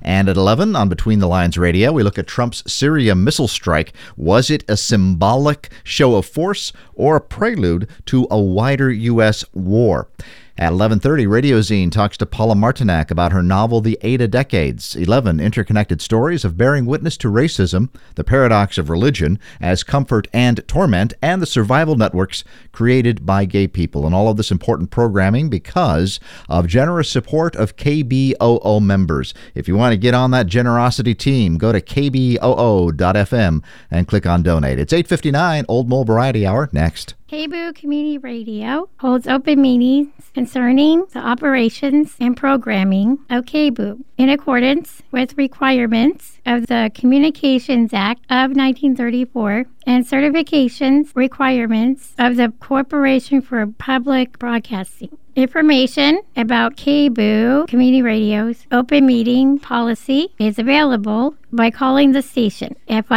And at 11 on Between the Lines Radio, we look at Trump's Syria missile strike. Was it a symbolic show of force or a prelude to a wider U.S. war? At 11:30, Radio Zine talks to Paula Martinac about her novel, The Ada Decades, 11 interconnected stories of bearing witness to racism, the paradox of religion as comfort and torment, and the survival networks created by gay people. And all of this important programming because of generous support of KBOO members. If you want to get on that generosity team, go to kboo.fm and click on Donate. It's 8:59, Old Mole Variety Hour, next. KBOO Community Radio holds open meetings concerning the operations and programming of KBOO in accordance with requirements of the Communications Act of 1934 and certifications requirements of the Corporation for Public Broadcasting. Information about KBOO Community Radio's open meeting policy is available by calling the station at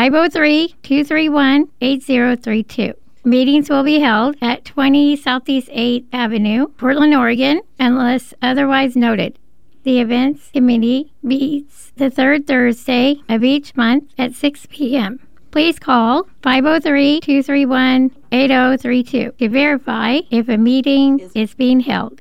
503-231-8032. Meetings will be held at 20 Southeast 8th Avenue, Portland, Oregon, unless otherwise noted. The events committee meets the third Thursday of each month at 6 p.m. Please call 503-231-8032 to verify if a meeting is being held.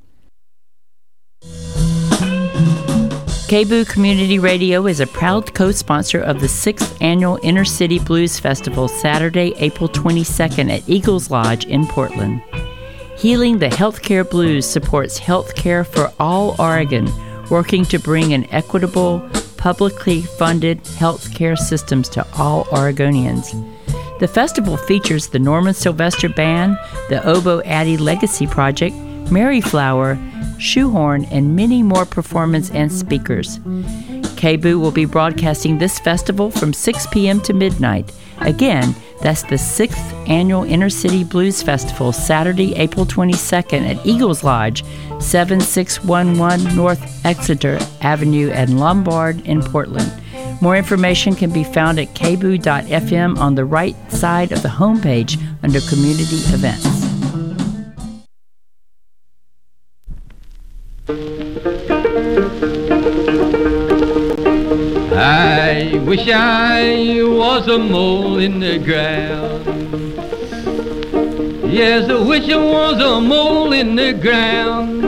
KBOO Community Radio is a proud co-sponsor of the 6th Annual Inner City Blues Festival, Saturday, April 22nd at Eagles Lodge in Portland. Healing the Healthcare Blues supports healthcare for all Oregon, working to bring an equitable, publicly funded healthcare systems to all Oregonians. The festival features the Norman Sylvester Band, the Oboe Addie Legacy Project, Maryflower, Shoehorn, and many more performers and speakers. KBOO will be broadcasting this festival from 6 p.m. to midnight. Again, that's the 6th Annual Inner City Blues Festival, Saturday, April 22nd at Eagles Lodge, 7611 North Exeter Avenue at Lombard in Portland. More information can be found at kboo.fm on the right side of the homepage under Community Events. I wish I was a mole in the ground. Yes, I wish I was a mole in the ground.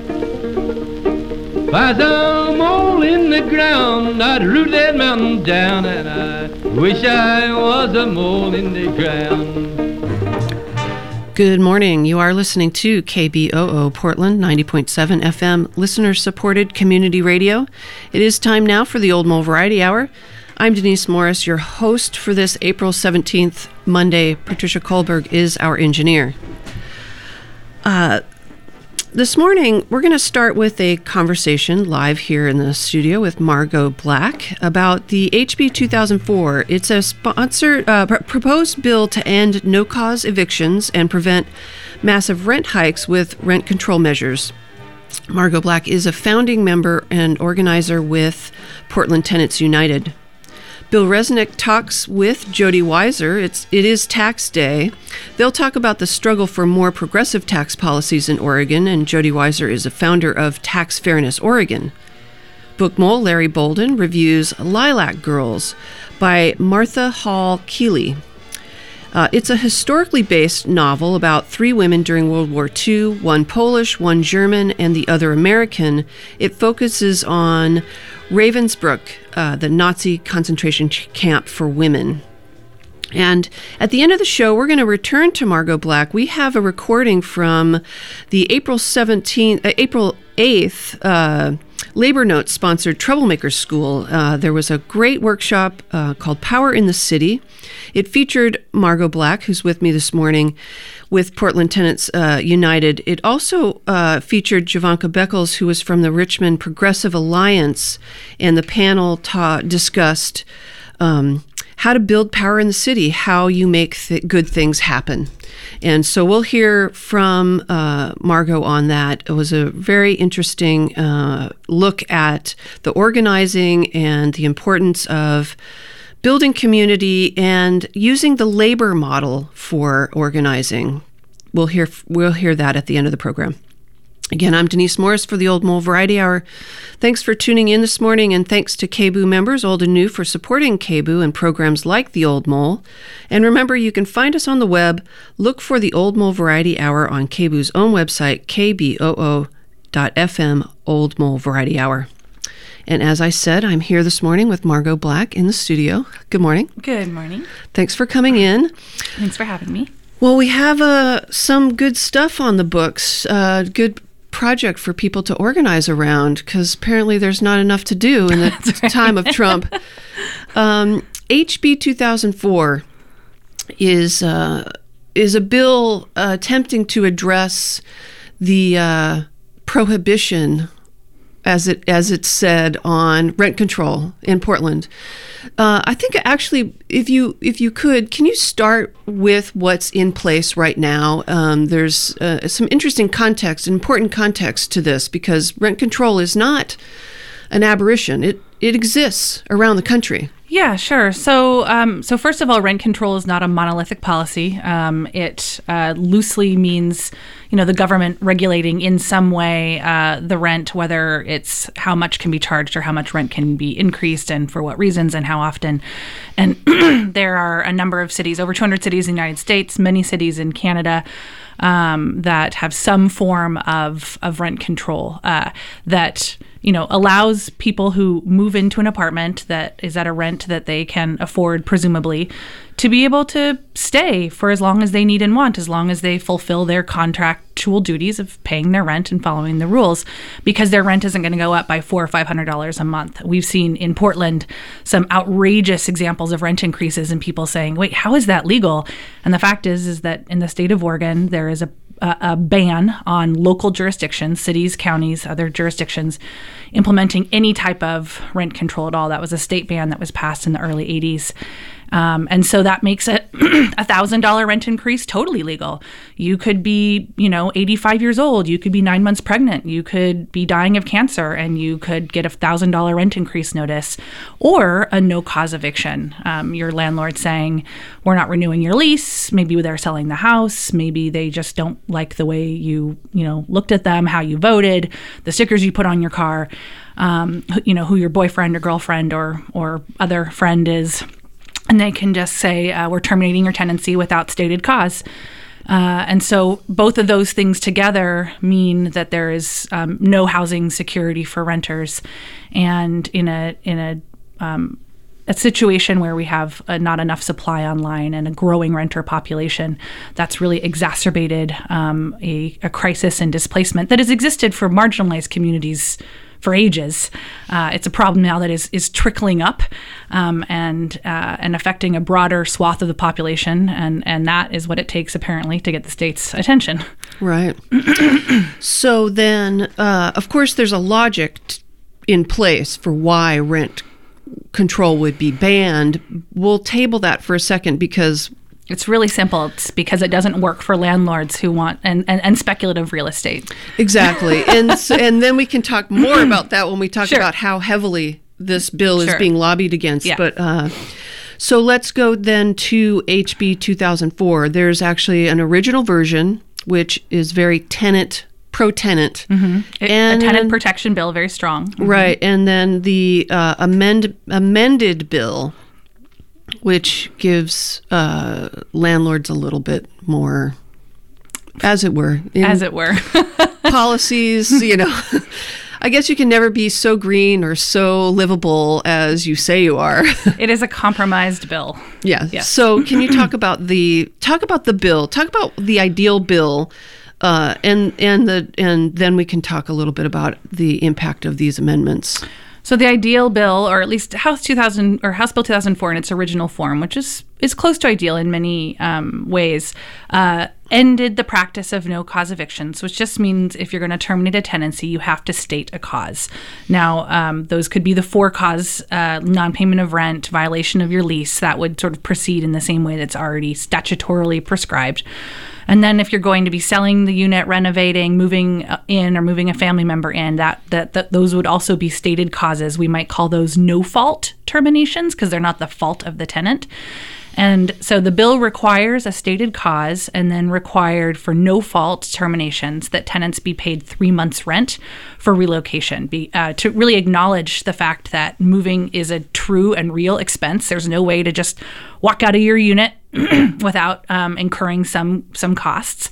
If I was a mole in the ground, I'd root that mountain down, and I wish I was a mole in the ground. Good morning. You are listening to KBOO Portland 90.7 FM, listener-supported community radio. It is time now for the Old Mole Variety Hour. I'm Denise Morris, your host for this April 17th Monday. Patricia Kohlberg is our engineer. This morning, we're going to start with a conversation live here in the studio with Margot Black about the HB 2004. It's a proposed bill to end no-cause evictions and prevent massive rent hikes with rent control measures. Margot Black is a founding member and organizer with Portland Tenants United. Bill Resnick talks with Jody Weiser. It is tax day. They'll talk about the struggle for more progressive tax policies in Oregon, and Jody Weiser is a founder of Tax Fairness Oregon. Book Mole Larry Bolden reviews Lilac Girls by Martha Hall Keeley. It's a historically based novel about three women during World War II, one Polish, one German, and the other American. It focuses on Ravensbrück, the Nazi concentration camp for women. And at the end of the show, we're going to return to Margot Black. We have a recording from the April 8th Labor Notes sponsored Troublemakers School. There was a great workshop called Power in the City. It featured Margot Black, who's with me this morning with Portland Tenants United. It also featured Javanka Beckles, who was from the Richmond Progressive Alliance, and the panel discussed how to build power in the city, how you make good things happen. And so we'll hear from Margot on that. It was a very interesting look at the organizing and the importance of building community and using the labor model for organizing. We'll hear that at the end of the program. Again, I'm Denise Morris for the Old Mole Variety Hour. Thanks for tuning in this morning, and thanks to KBOO members, old and new, for supporting KBOO and programs like the Old Mole. And remember, you can find us on the web. Look for the Old Mole Variety Hour on KBOO's own website, kboo.fm, Old Mole Variety Hour. And as I said, I'm here this morning with Margot Black in the studio. Good morning. Good morning. Thanks for coming in. Thanks for having me. Well, we have some good stuff on the books, good project for people to organize around, because apparently there's not enough to do in the time of Trump. HB 2004 is a bill attempting to address the prohibition, as it's said, on rent control in Portland. I think actually, if you could, can you start with what's in place right now? There's some interesting context, important context to this, because rent control is not an aberration. It exists around the country. Yeah, sure. So first of all, rent control is not a monolithic policy. It loosely means, the government regulating in some way the rent, whether it's how much can be charged or how much rent can be increased and for what reasons and how often. And there are a number of cities, over 200 cities in the United States, many cities in Canada, that have some form of rent control that allows people who move into an apartment that is at a rent that they can afford, presumably, to be able to stay for as long as they need and want, as long as they fulfill their contractual duties of paying their rent and following the rules, because their rent isn't going to go up by $400 or $500 a month. We've seen in Portland some outrageous examples of rent increases and people saying, wait, how is that legal? And the fact is that in the state of Oregon, there is a ban on local jurisdictions, cities, counties, other jurisdictions, implementing any type of rent control at all. That was a state ban that was passed in the early 80s. And so that makes it $1,000 rent increase totally legal. You could be, 85 years old. You could be 9 months pregnant. You could be dying of cancer, and you could get a $1,000 rent increase notice, or a no-cause eviction. Your landlord saying, we're not renewing your lease. Maybe they're selling the house. Maybe they just don't like the way you looked at them, how you voted, the stickers you put on your car, who your boyfriend or girlfriend or other friend is. And they can just say, we're terminating your tenancy without stated cause. And so both of those things together mean that there is no housing security for renters. And in a situation where we have not enough supply online and a growing renter population, that's really exacerbated a crisis and displacement that has existed for marginalized communities for ages. It's a problem now that is trickling up and affecting a broader swath of the population, and that is what it takes apparently to get the state's attention. Right. So then, of course, there's a logic in place for why rent control would be banned. We'll table that for a second because it's really simple. It's because it doesn't work for landlords who want and speculative real estate. Exactly. And then we can talk more about that when we talk about how heavily this bill is being lobbied against. Yeah. But so let's go then to HB 2004. There's actually an original version, which is very pro-tenant. Mm-hmm. A tenant protection bill, very strong. Mm-hmm. Right. And then the amended bill, which gives landlords a little bit more, as it were, policies. I guess you can never be so green or so livable as you say you are. It is a compromised bill. Yeah. Yes. So can you talk about the bill? Talk about the ideal bill, and then we can talk a little bit about the impact of these amendments. So the ideal bill, or at least House Bill 2004 in its original form, which is close to ideal in many ways, ended the practice of no-cause evictions, which just means if you're going to terminate a tenancy, you have to state a cause. Now, those could be the for-cause, non-payment of rent, violation of your lease. That would sort of proceed in the same way that's already statutorily prescribed. And then if you're going to be selling the unit, renovating, moving in, or moving a family member in, that those would also be stated causes. We might call those no-fault terminations because they're not the fault of the tenant. And so the bill requires a stated cause and then required for no-fault terminations that tenants be paid 3 months' rent for relocation, to really acknowledge the fact that moving is a true and real expense. There's no way to just walk out of your unit without incurring some costs.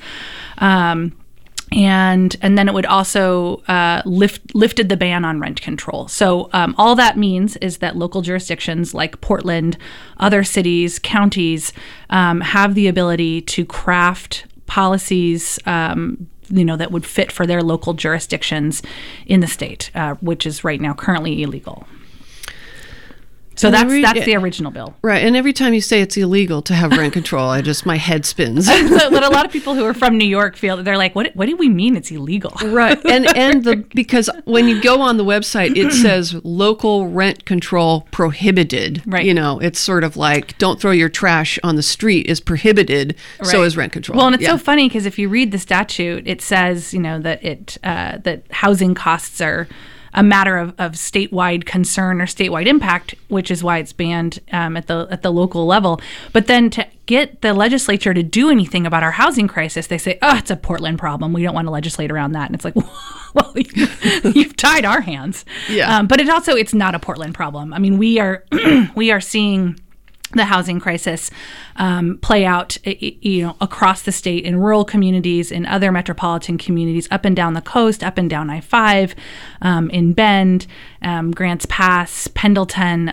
And then it would also lifted the ban on rent control. So all that means is that local jurisdictions like Portland, other cities, counties have the ability to craft policies that would fit for their local jurisdictions in the state, which is right now currently illegal. So that's the original bill. Right. And every time you say it's illegal to have rent control, my head spins. But a lot of people who are from New York they're like, what do we mean it's illegal? Right. Because when you go on the website, it says local rent control prohibited. Right. It's sort of like don't throw your trash on the street is prohibited. Right. So is rent control. Well, and it's so funny because if you read the statute, it says, that housing costs are a matter of statewide concern or statewide impact, which is why it's banned at the local level. But then to get the legislature to do anything about our housing crisis, they say, "Oh, it's a Portland problem. We don't want to legislate around that." And it's like, well, you've tied our hands. Yeah. But it's not a Portland problem. I mean, we are seeing the housing crisis play out, across the state in rural communities, in other metropolitan communities, up and down the coast, up and down I-5, in Bend, Grants Pass, Pendleton.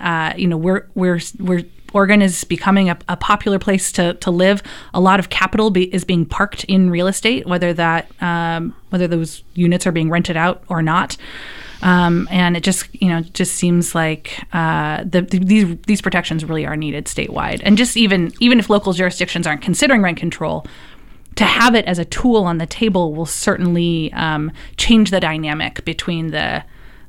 Oregon is becoming a popular place to live. A lot of capital is being parked in real estate, whether those units are being rented out or not. And it just seems like these protections really are needed statewide. And just even if local jurisdictions aren't considering rent control, to have it as a tool on the table will certainly change the dynamic between the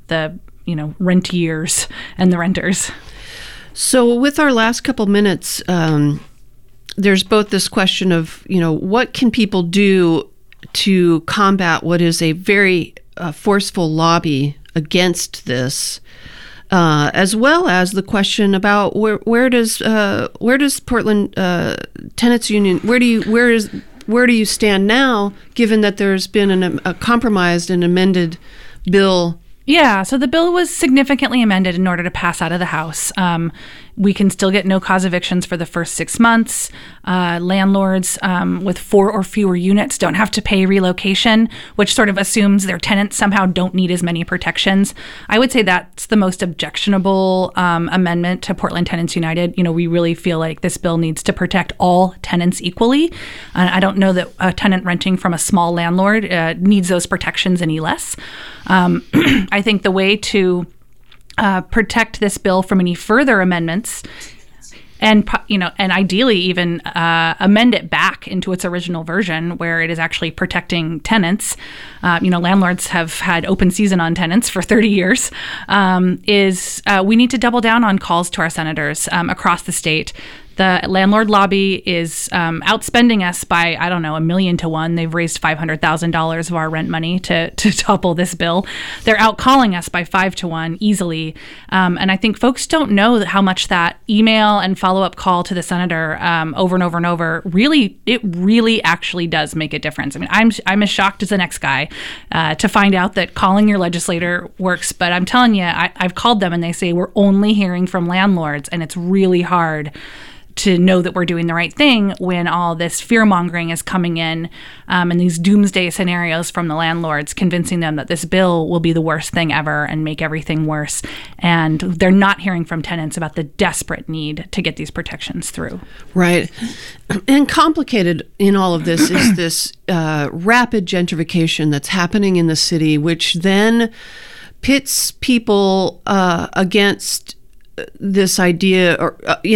rentiers and the renters. So with our last couple minutes, there's both this question of, what can people do to combat what is a very forceful lobby against this, as well as the question about where does Portland Tenants Union, where do you stand now, given that there's been a compromised and amended bill? Yeah, so the bill was significantly amended in order to pass out of the House. We can still get no-cause evictions for the first 6 months. Landlords with 4 or fewer units don't have to pay relocation, which sort of assumes their tenants somehow don't need as many protections. I would say that's the most objectionable amendment to Portland Tenants United. We really feel like this bill needs to protect all tenants equally. I don't know that a tenant renting from a small landlord needs those protections any less. I think the way to protect this bill from any further amendments, and ideally even amend it back into its original version, where it is actually protecting tenants. Landlords have had open season on tenants for 30 years. We need to double down on calls to our senators across the state. The landlord lobby is outspending us by, $1 million to 1. They've raised $500,000 of our rent money to topple this bill. They're outcalling us by 5 to 1 easily. And I think folks don't know how much that email and follow-up call to the senator over and over and over really actually does make a difference. I mean, I'm as shocked as the next guy to find out that calling your legislator works. But I'm telling you, I've called them and they say we're only hearing from landlords, and it's really hard to know that we're doing the right thing when all this fear-mongering is coming in and these doomsday scenarios from the landlords convincing them that this bill will be the worst thing ever and make everything worse. And they're not hearing from tenants about the desperate need to get these protections through. Right. And complicated in all of this is this rapid gentrification that's happening in the city, which then pits people against this idea, or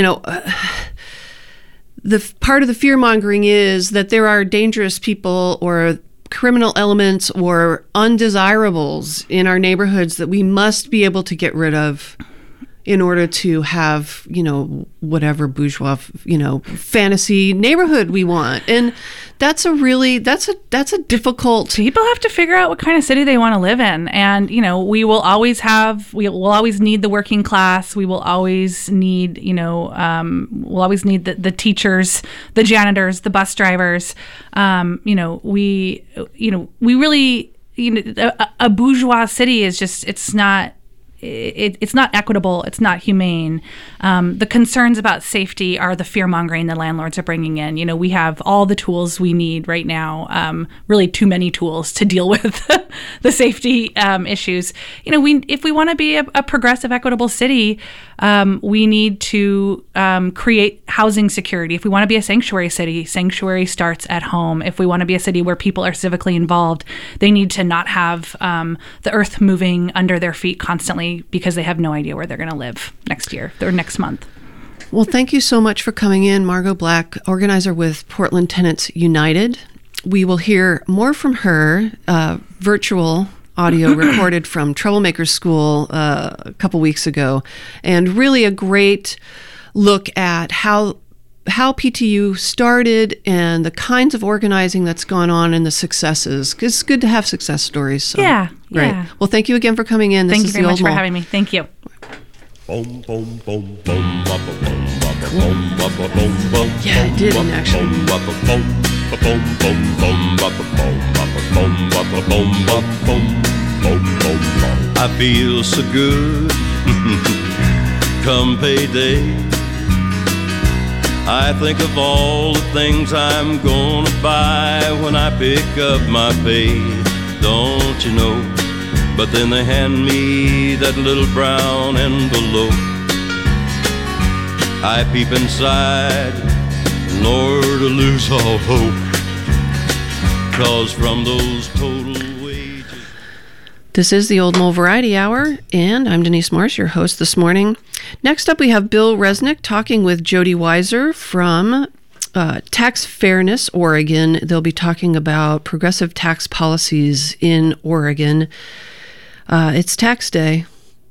the part of the fear-mongering is that there are dangerous people or criminal elements or undesirables in our neighborhoods that we must be able to get rid of in order to have, whatever bourgeois, fantasy neighborhood we want. And that's a difficult. People have to figure out what kind of city they want to live in. And, we will always need the working class. We will always need, we'll always need the teachers, the janitors, the bus drivers. We really, a bourgeois city is just, it's not equitable. It's not humane. The concerns about safety are the fear-mongering the landlords are bringing in. We have all the tools we need right now, really too many tools to deal with the safety issues. If we want to be a progressive, equitable city, we need to create housing security. If we want to be a sanctuary city, sanctuary starts at home. If we want to be a city where people are civically involved, they need to not have the earth moving under their feet constantly because they have no idea where they're going to live next year or next month. Well, thank you so much for coming in, Margot Black, organizer with Portland Tenants United. We will hear more from her, virtual audio recorded from Troublemaker School a couple weeks ago, and really a great look at how PTU started and the kinds of organizing that's gone on and the successes. It's good to have success stories. So. Yeah. Great. Yeah. Well, thank you again for coming in. Thank you very much for having me. Thank you. Yeah, it didn't actually. I feel so good come payday. I think of all the things I'm gonna buy when I pick up my pay, don't you know? But then they hand me that little brown envelope. I peep inside, Lord, I lose all hope, 'cause from those total wages. This is the Old Mole Variety Hour, and I'm Denise Marsh, your host this morning. Next up, we have Bill Resnick talking with Jody Weiser from Tax Fairness Oregon. They'll be talking about progressive tax policies in Oregon. It's tax day.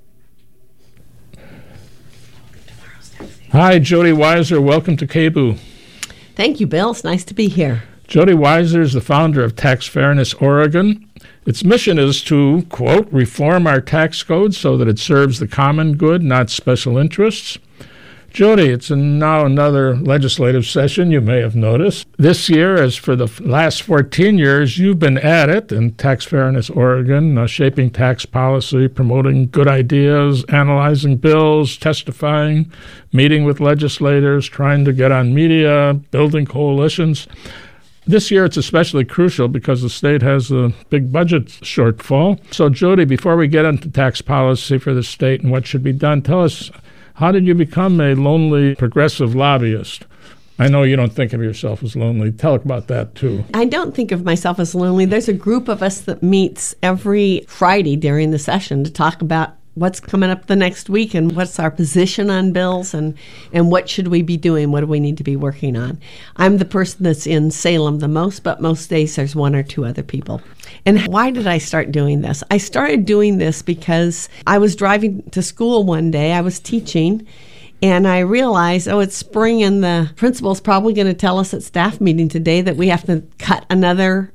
Hi, Jody Weiser. Welcome to KBOO. Thank you, Bill. It's nice to be here. Jody Weiser is the founder of Tax Fairness Oregon. Its mission is to, quote, reform our tax code so that it serves the common good, not special interests. Jody, it's now another legislative session, you may have noticed. This year, as for the last 14 years, you've been at it in Tax Fairness Oregon, shaping tax policy, promoting good ideas, analyzing bills, testifying, meeting with legislators, trying to get on media, building coalitions. This year, it's especially crucial because the state has a big budget shortfall. So, Jody, before we get into tax policy for the state and what should be done, tell us, how did you become a lonely progressive lobbyist? I know you don't think of yourself as lonely. Tell about that, too. I don't think of myself as lonely. There's a group of us that meets every Friday during the session to talk about what's coming up the next week and what's our position on bills and what should we be doing, what do we need to be working on. I'm the person that's in Salem the most, but most days there's one or two other people. And why did I start doing this? I started doing this because I was driving to school one day, I was teaching, and I realized, it's spring and the principal's probably going to tell us at staff meeting today that we have to cut another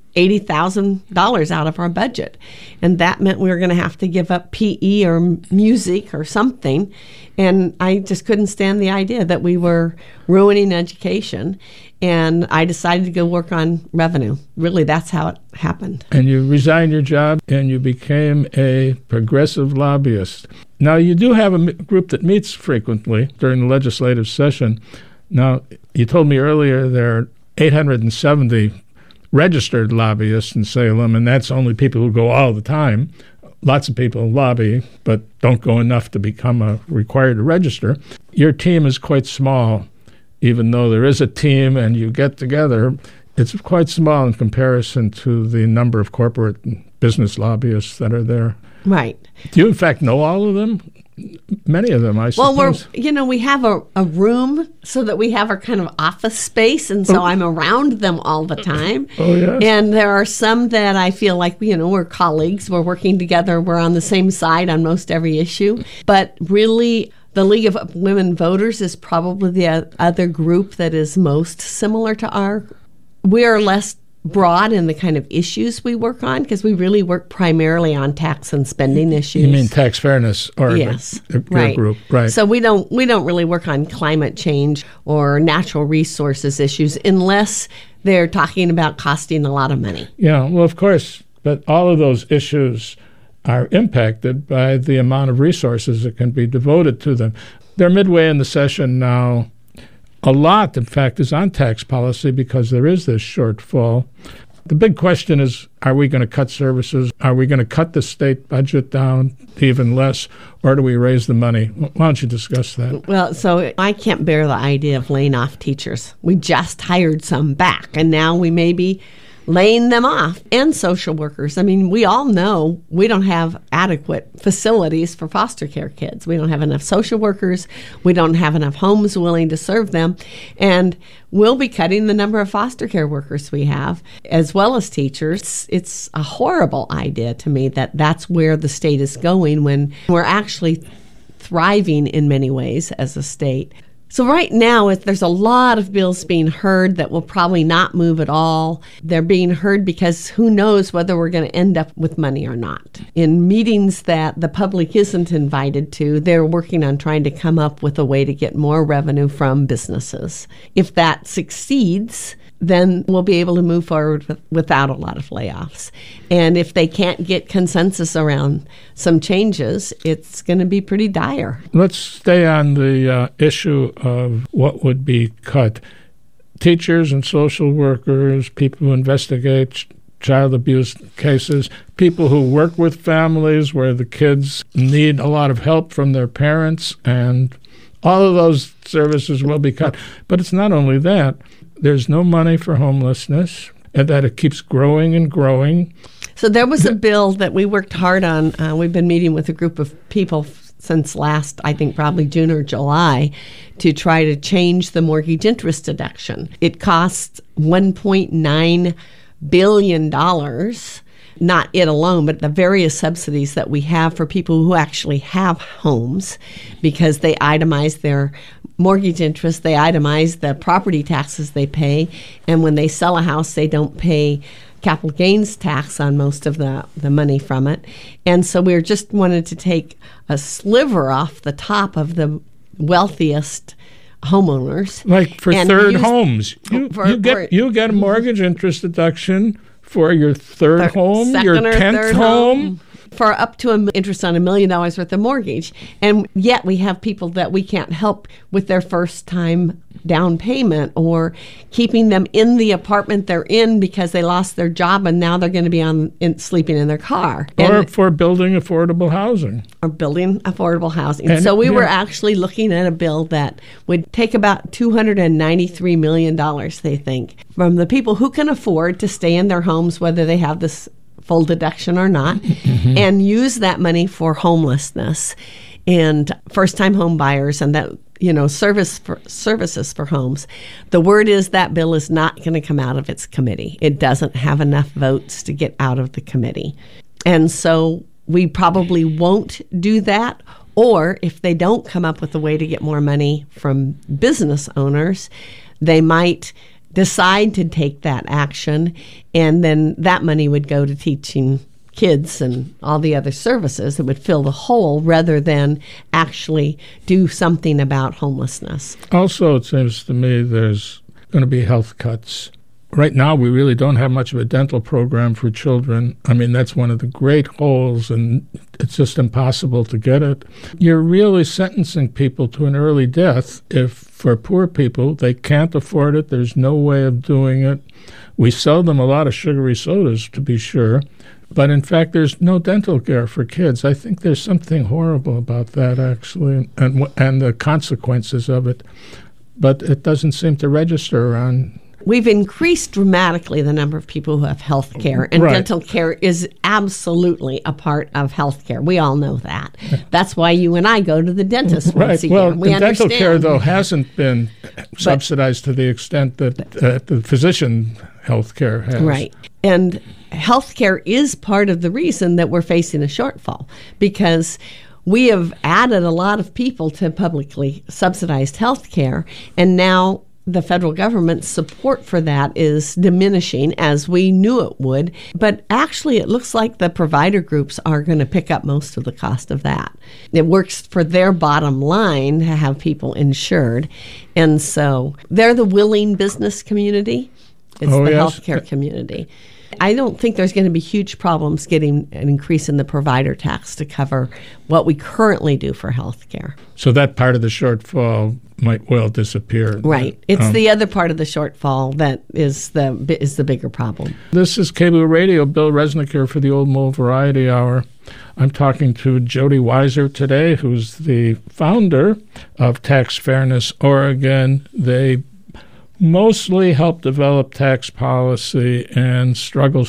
$80,000 out of our budget. And that meant we were going to have to give up PE or music or something. And I just couldn't stand the idea that we were ruining education. And I decided to go work on revenue. Really, that's how it happened. And you resigned your job and you became a progressive lobbyist. Now, you do have a group that meets frequently during the legislative session. Now, you told me earlier there are 870 registered lobbyists in Salem, and that's only people who go all the time. Lots of people lobby, but don't go enough to become required to register. Your team is quite small, even though there is a team and you get together. It's quite small in comparison to the number of corporate and business lobbyists that are there. Right. Do you, in fact, know all of them? Many of them, I suppose. Well, we have a room so that we have our kind of office space, and so I'm around them all the time. Oh, yes. And there are some that I feel like, we're colleagues, we're working together, we're on the same side on most every issue. But really, The League of Women Voters is probably the other group that is most similar to our. We are less broad in the kind of issues we work on because we really work primarily on tax and spending issues. You mean tax fairness, or yes, your right. group, right? So we don't really work on climate change or natural resources issues unless they're talking about costing a lot of money. Yeah, well, of course, but all of those issues are impacted by the amount of resources that can be devoted to them. They're midway in the session now. A lot, in fact, is on tax policy because there is this shortfall. The big question is, are we going to cut services? Are we going to cut the state budget down even less? Or do we raise the money? Why don't you discuss that? Well, so I can't bear the idea of laying off teachers. We just hired some back, and now we may be laying them off, and social workers. I mean, we all know we don't have adequate facilities for foster care kids. We don't have enough social workers. We don't have enough homes willing to serve them. And we'll be cutting the number of foster care workers we have, as well as teachers. It's a horrible idea to me that that's where the state is going when we're actually thriving in many ways as a state. So right now, there's a lot of bills being heard that will probably not move at all. They're being heard because who knows whether we're going to end up with money or not. In meetings that the public isn't invited to, they're working on trying to come up with a way to get more revenue from businesses. If that succeeds, then we'll be able to move forward without a lot of layoffs. And if they can't get consensus around some changes, it's going to be pretty dire. Let's stay on the issue of what would be cut. Teachers and social workers, people who investigate child abuse cases, people who work with families where the kids need a lot of help from their parents, and all of those services will be cut. But it's not only that. There's no money for homelessness, and that it keeps growing and growing. So there was a bill that we worked hard on. We've been meeting with a group of people since last, I think probably June or July, to try to change the mortgage interest deduction. It costs $1.9 billion, not it alone, but the various subsidies that we have for people who actually have homes, because they itemize their mortgage interest, they itemize the property taxes they pay, and when they sell a house, they don't pay capital gains tax on most of the money from it. And so we just wanted to take a sliver off the top of the wealthiest homeowners. Like for third homes. You get a mortgage interest deduction for your third home, your 10th home. For up to interest on $1 million worth of mortgage. And yet we have people that we can't help with their first time down payment, or keeping them in the apartment they're in because they lost their job and now they're going to be sleeping in their car. Or for building affordable housing. Or building affordable housing. And so we were actually looking at a bill that would take about $293 million, they think, from the people who can afford to stay in their homes, whether they have this full deduction or not, and use that money for homelessness and first-time home buyers and that, services for homes. The word is that bill is not going to come out of its committee. It doesn't have enough votes to get out of the committee. And so we probably won't do that. Or if they don't come up with a way to get more money from business owners, they might decide to take that action, and then that money would go to teaching kids and all the other services that would fill the hole rather than actually do something about homelessness. Also, it seems to me there's going to be health cuts. Right now, we really don't have much of a dental program for children. I mean, that's one of the great holes, and it's just impossible to get it. You're really sentencing people to an early death if, for poor people, they can't afford it. There's no way of doing it. We sell them a lot of sugary sodas, to be sure, but in fact, there's no dental care for kids. I think there's something horrible about that, actually, and the consequences of it. But it doesn't seem to register around. We've increased dramatically the number of people who have health care, and dental care is absolutely a part of health care. We all know that. That's why you and I go to the dentist once a year. Well, the dental care, though, hasn't been subsidized to the extent that the physician health care has. Right. And health care is part of the reason that we're facing a shortfall, because we have added a lot of people to publicly subsidized health care, and now the federal government's support for that is diminishing, as we knew it would. But actually, it looks like the provider groups are going to pick up most of the cost of that. It works for their bottom line to have people insured. And so they're the willing business community. It's the healthcare community. I don't think there's going to be huge problems getting an increase in the provider tax to cover what we currently do for healthcare. So that part of the shortfall might well disappear. Right. It's the other part of the shortfall that is the bigger problem. This is KBOO Radio. Bill Resnick here for the Old Mole Variety Hour. I'm talking to Jody Weiser today, who's the founder of Tax Fairness Oregon. They mostly help develop tax policy and struggle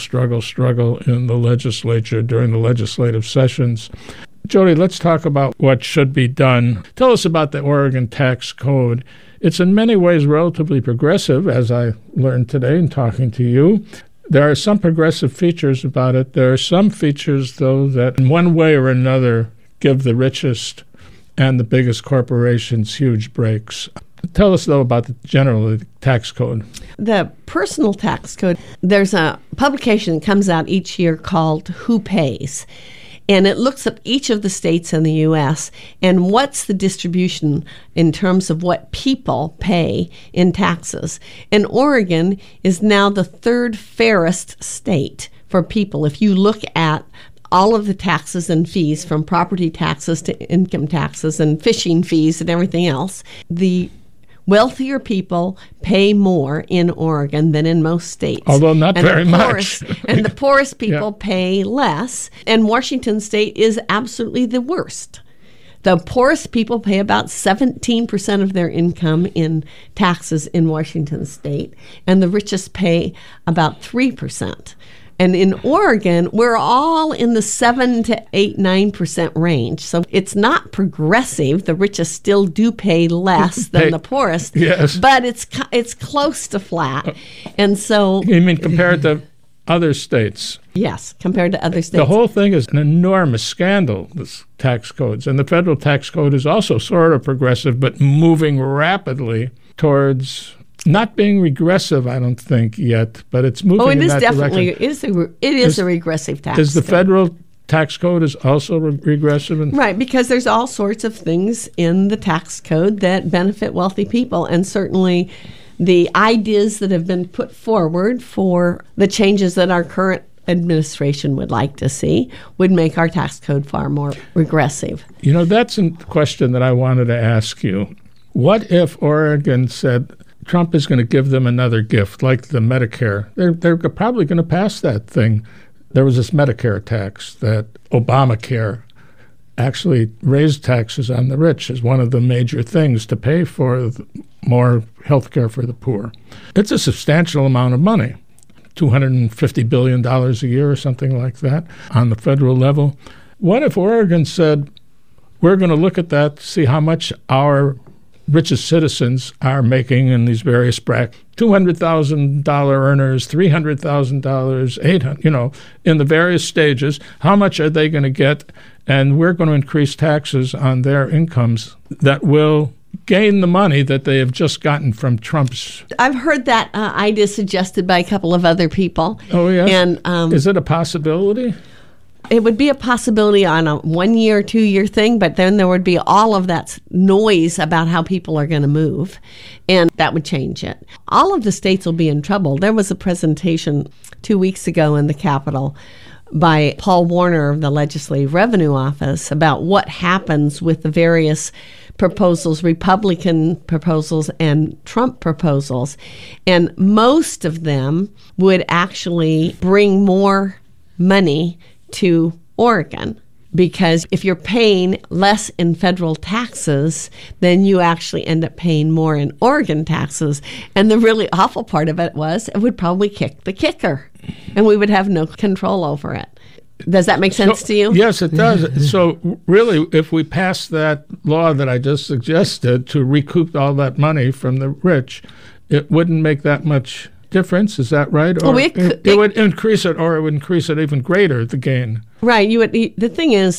in the legislature during the legislative sessions. Jody, let's talk about what should be done. Tell us about the Oregon Tax Code. It's in many ways relatively progressive, as I learned today in talking to you. There are some progressive features about it. There are some features, though, that in one way or another give the richest and the biggest corporations huge breaks. Tell us, though, about the tax code. The personal tax code, there's a publication that comes out each year called Who Pays? And it looks at each of the states in the U.S. and what's the distribution in terms of what people pay in taxes. And Oregon is now the third fairest state for people. If you look at all of the taxes and fees, from property taxes to income taxes and fishing fees and everything else, the wealthier people pay more in Oregon than in most states. Although not very much. And the poorest people pay less. And Washington State is absolutely the worst. The poorest people pay about 17% of their income in taxes in Washington State, and the richest pay about 3%. And in Oregon, we're all in the 7 to 8, 9% range. So it's not progressive. The richest still do pay less than the poorest. Yes. But it's close to flat. And so... You mean compared to other states? Yes, compared to other states. The whole thing is an enormous scandal, this tax codes. And the federal tax code is also sort of progressive, but moving rapidly towards... not being regressive, I don't think, yet, but it's moving in that direction. It is a regressive tax code. Is the federal tax code is also regressive? Right, because there's all sorts of things in the tax code that benefit wealthy people, and certainly the ideas that have been put forward for the changes that our current administration would like to see would make our tax code far more regressive. You know, that's a question that I wanted to ask you. What if Oregon said... Trump is going to give them another gift, like the Medicare. They're probably going to pass that thing. There was this Medicare tax that Obamacare actually raised taxes on the rich as one of the major things to pay for more health care for the poor. It's a substantial amount of money, $250 billion a year or something like that on the federal level. What if Oregon said, we're going to look at that, see how much our richest citizens are making in these various brackets, $200,000 earners, $300,000, $800,000, in the various stages, how much are they going to get? And we're going to increase taxes on their incomes that will gain the money that they have just gotten from Trump's. I've heard that idea suggested by a couple of other people. Oh, yes? And, is it a possibility? It would be a possibility on a 1 year, 2 year thing, but then there would be all of that noise about how people are going to move, and that would change it. All of the states will be in trouble. There was a presentation 2 weeks ago in the Capitol by Paul Warner of the Legislative Revenue Office about what happens with the various proposals, Republican proposals and Trump proposals. And most of them would actually bring more money to Oregon, because if you're paying less in federal taxes, then you actually end up paying more in Oregon taxes. And the really awful part of it would probably kick the kicker, and we would have no control over it. Does that make sense to you? Yes, it does. So really, if we pass that law that I just suggested to recoup all that money from the rich, it wouldn't make that much difference. Is that right? Or it would increase it, or it would increase it even greater, the gain. Right. The thing is,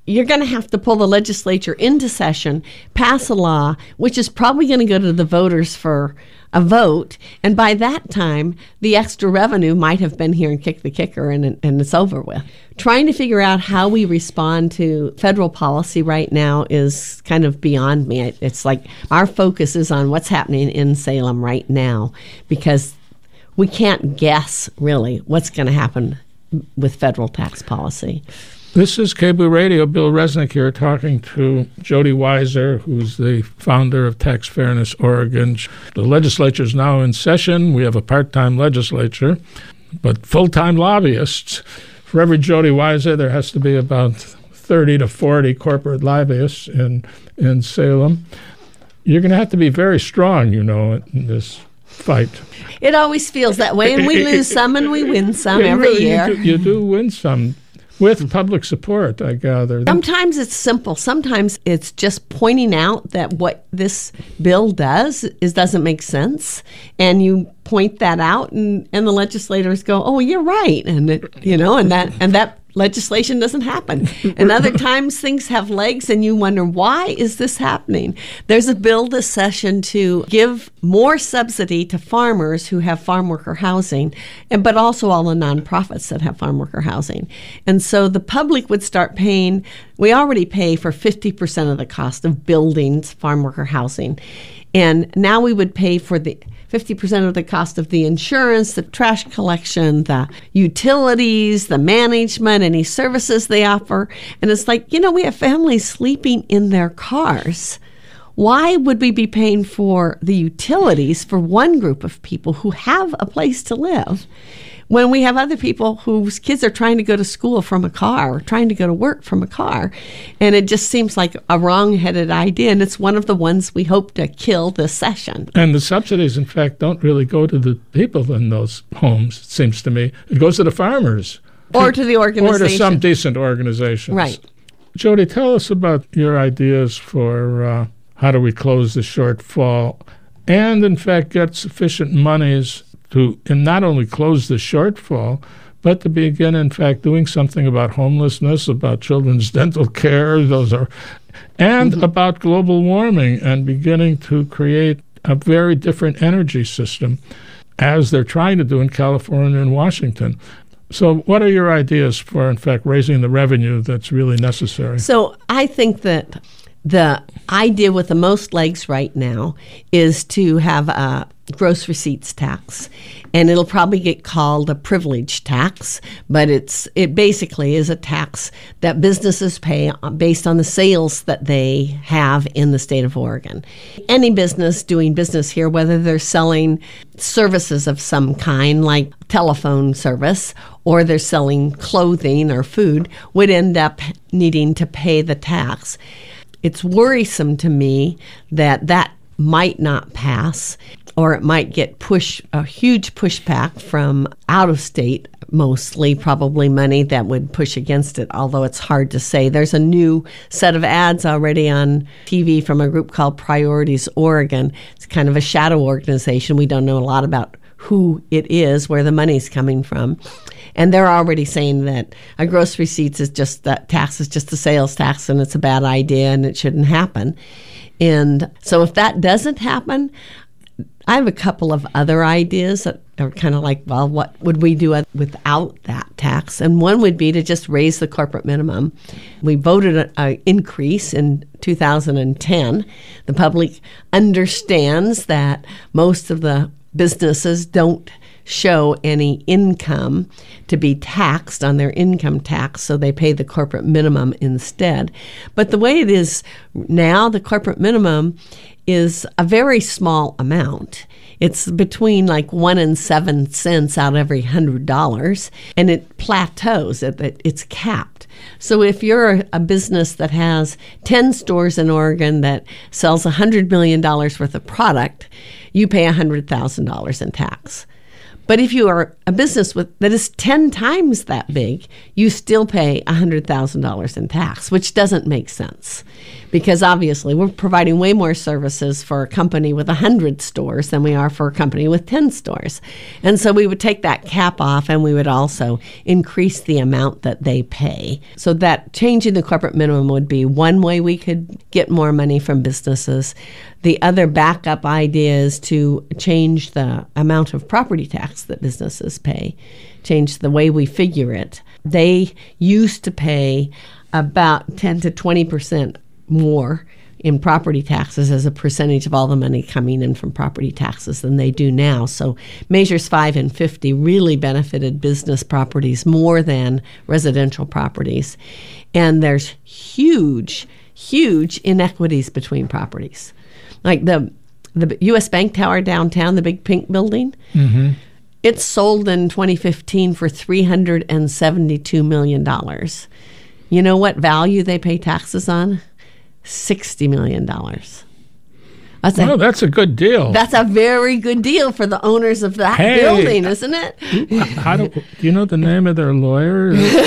you're going to have to pull the legislature into session, pass a law, which is probably going to go to the voters for a vote. And by that time, the extra revenue might have been here and kicked the kicker, and it's over with. Trying to figure out how we respond to federal policy right now is kind of beyond me. It's like our focus is on what's happening in Salem right now, because we can't guess really what's going to happen with federal tax policy. This is KBOO Radio. Bill Resnick here talking to Jody Weiser, who's the founder of Tax Fairness Oregon. The legislature is now in session. We have a part-time legislature, but full-time lobbyists. For every Jody Weiser, there has to be about 30 to 40 corporate lobbyists in Salem. You're going to have to be very strong, in this fight. It always feels that way, and we lose some and we win some every year. You do win some. With public support, I gather. Sometimes it's simple. Sometimes it's just pointing out that what this bill doesn't make sense, and you point that out, and the legislators go, "Oh, you're right," and that legislation doesn't happen. And other times things have legs, and you wonder, why is this happening? There's a bill this session to give more subsidy to farmers who have farm worker housing, but also all the nonprofits that have farm worker housing. And so the public would start paying. We already pay for 50% of the cost of buildings, farm worker housing. And now we would pay for the 50% of the cost of the insurance, the trash collection, the utilities, the management, any services they offer. And it's like, we have families sleeping in their cars. Why would we be paying for the utilities for one group of people who have a place to live when we have other people whose kids are trying to go to school from a car or trying to go to work from a car? And it just seems like a wrong-headed idea, and it's one of the ones we hope to kill this session. And the subsidies, in fact, don't really go to the people in those homes, it seems to me. It goes to the farmers. Or to the organization. Or to some decent organizations. Right. Jody, tell us about your ideas for how do we close the shortfall and, in fact, get sufficient monies to not only close the shortfall, but to begin, in fact, doing something about homelessness, about children's dental care, and about global warming, and beginning to create a very different energy system, as they're trying to do in California and Washington. So what are your ideas for, in fact, raising the revenue that's really necessary? So I think that the idea with the most legs right now is to have a gross receipts tax, and it'll probably get called a privilege tax, but it basically is a tax that businesses pay based on the sales that they have in the state of Oregon. Any business doing business here, whether they're selling services of some kind like telephone service or they're selling clothing or food, would end up needing to pay the tax. It's worrisome to me that might not pass, or it might get a huge pushback from out of state, mostly probably money that would push against it, although it's hard to say. There's a new set of ads already on TV from a group called Priorities Oregon. It's kind of a shadow organization. We don't know a lot about who it is, where the money's coming from. And they're already saying that a gross receipts is just that tax is just a sales tax, and it's a bad idea and it shouldn't happen. And so if that doesn't happen, I have a couple of other ideas that are kind of like, well, what would we do without that tax? And one would be to just raise the corporate minimum. We voted an increase in 2010. The public understands that most of the businesses don't show any income to be taxed on their income tax, so they pay the corporate minimum instead. But the way it is now, the corporate minimum is a very small amount. It's between like 1 and 7 cents out of every $100, and it plateaus. It's capped. So if you're a business that has 10 stores in Oregon that sells $100 million worth of product, you pay $100,000 in tax. But if you are a business that is 10 times that big, you still pay $100,000 in tax, which doesn't make sense. because obviously we're providing way more services for a company with 100 stores than we are for a company with 10 stores. And so we would take that cap off, and we would also increase the amount that they pay. So that changing the corporate minimum would be one way we could get more money from businesses. The other backup idea is to change the amount of property tax that businesses pay, change the way we figure it. They used to pay about 10 to 20% more in property taxes as a percentage of all the money coming in from property taxes than they do now. So Measures 5 and 50 really benefited business properties more than residential properties. And there's huge inequities between properties. Like the U.S. Bank Tower downtown, the big pink building, it sold in 2015 for $372 million. You know what value they pay taxes on? $60 million. That's a good deal. That's a very good deal for the owners of that building, isn't it? Do you know the name of their lawyer?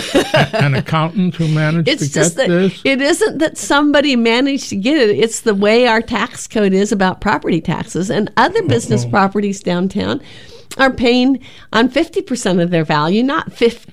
An accountant who managed to get this? It isn't that somebody managed to get it. It's the way our tax code is about property taxes. And other business properties downtown are paying on 50% of their value, not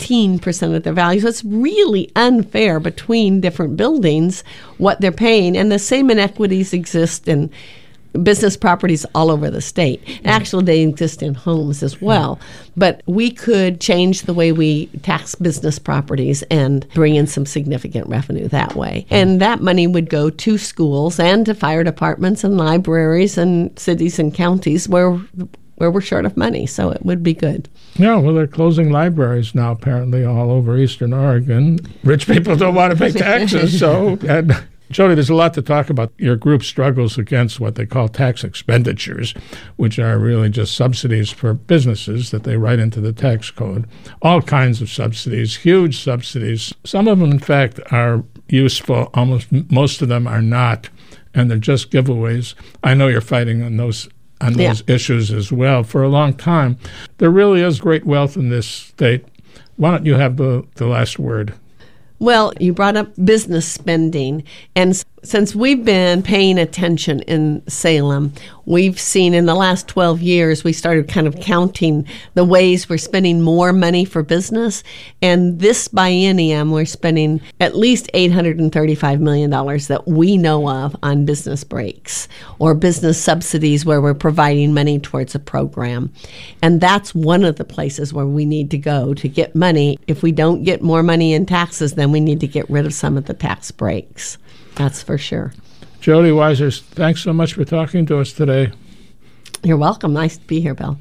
15% of their value. So it's really unfair between different buildings what they're paying. And the same inequities exist in business properties all over the state. Actually, they exist in homes as well. But we could change the way we tax business properties and bring in some significant revenue that way. And that money would go to schools and to fire departments and libraries and cities and counties where we're short of money, so it would be good. Yeah, well, they're closing libraries now, apparently, all over Eastern Oregon. Rich people don't want to pay taxes, so... And Jody, there's a lot to talk about. Your group struggles against what they call tax expenditures, which are really just subsidies for businesses that they write into the tax code. All kinds of subsidies, huge subsidies. Some of them, in fact, are useful. Most of them are not, and they're just giveaways. I know you're fighting on those issues as well for a long time. There really is great wealth in this state. Why don't you have the last word? Well, you brought up business spending, and since we've been paying attention in Salem, we've seen in the last 12 years, we started kind of counting the ways we're spending more money for business. And this biennium, we're spending at least $835 million that we know of on business breaks or business subsidies where we're providing money towards a program. And that's one of the places where we need to go to get money. If we don't get more money in taxes, then we need to get rid of some of the tax breaks. That's for sure. Jody Weiser, thanks so much for talking to us today. You're welcome. Nice to be here, Bill.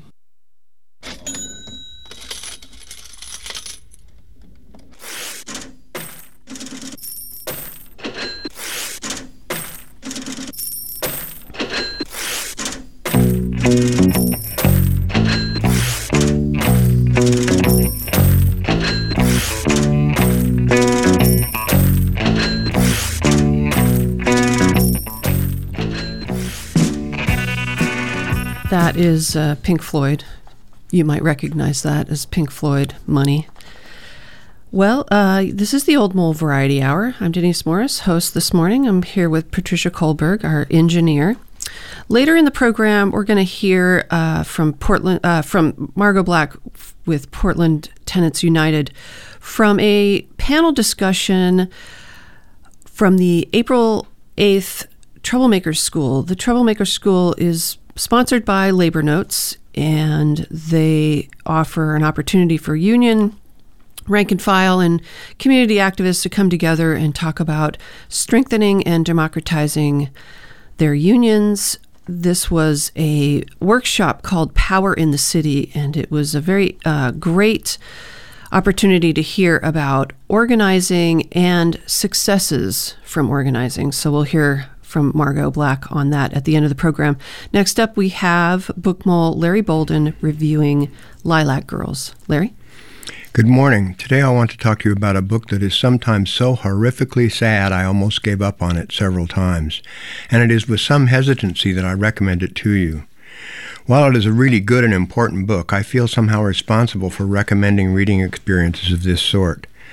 That is Pink Floyd. You might recognize that as Pink Floyd Money. Well, this is the Old Mole Variety Hour. I'm Denise Morris, host this morning. I'm here with Patricia Kohlberg, our engineer. Later in the program, we're going to hear from Margot Black with Portland Tenants United from a panel discussion from the April 8th Troublemaker School. The Troublemaker School is sponsored by Labor Notes, and they offer an opportunity for union, rank and file, and community activists to come together and talk about strengthening and democratizing their unions. This was a workshop called Power in the City, and it was a very great opportunity to hear about organizing and successes from organizing. So we'll hear from Margot Black on that at the end of the program. Next up, we have book mole Larry Bolden reviewing Lilac Girls. Larry? Good morning. Today I want to talk to you about a book that is sometimes so horrifically sad I almost gave up on it several times, and it is with some hesitancy that I recommend it to you. While it is a really good and important book, I feel somehow responsible for recommending reading experiences of this sort.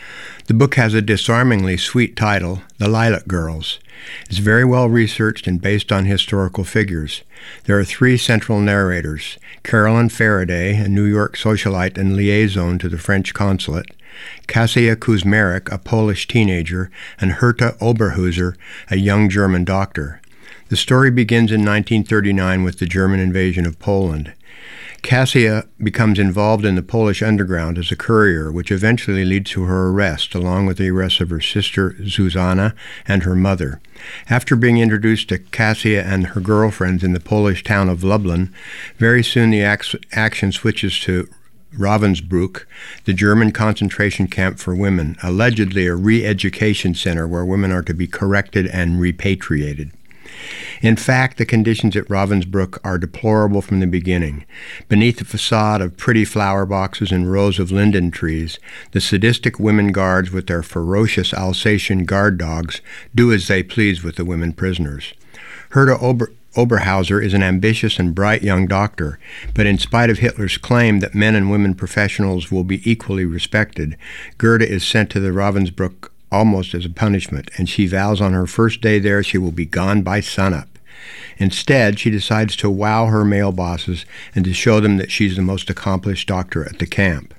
The book has a disarmingly sweet title, The Lilac Girls. It's very well researched and based on historical figures. There are 3 central narrators: Carolyn Faraday, a New York socialite and liaison to the French consulate, Kasia Kuzmarek, a Polish teenager, and Herta Oberhauser, a young German doctor. The story begins in 1939 with the German invasion of Poland. Kasia becomes involved in the Polish underground as a courier, which eventually leads to her arrest, along with the arrest of her sister Zuzana and her mother. After being introduced to Kasia and her girlfriends in the Polish town of Lublin, very soon the action switches to Ravensbrück, the German concentration camp for women, allegedly a re-education center where women are to be corrected and repatriated. In fact, the conditions at Ravensbrück are deplorable from the beginning. Beneath the facade of pretty flower boxes and rows of linden trees, the sadistic women guards with their ferocious Alsatian guard dogs do as they please with the women prisoners. Herta Oberhauser is an ambitious and bright young doctor, but in spite of Hitler's claim that men and women professionals will be equally respected, Gerda is sent to the Ravensbrück almost as a punishment, and she vows on her first day there she will be gone by sunup. Instead, she decides to wow her male bosses and to show them that she's the most accomplished doctor at the camp.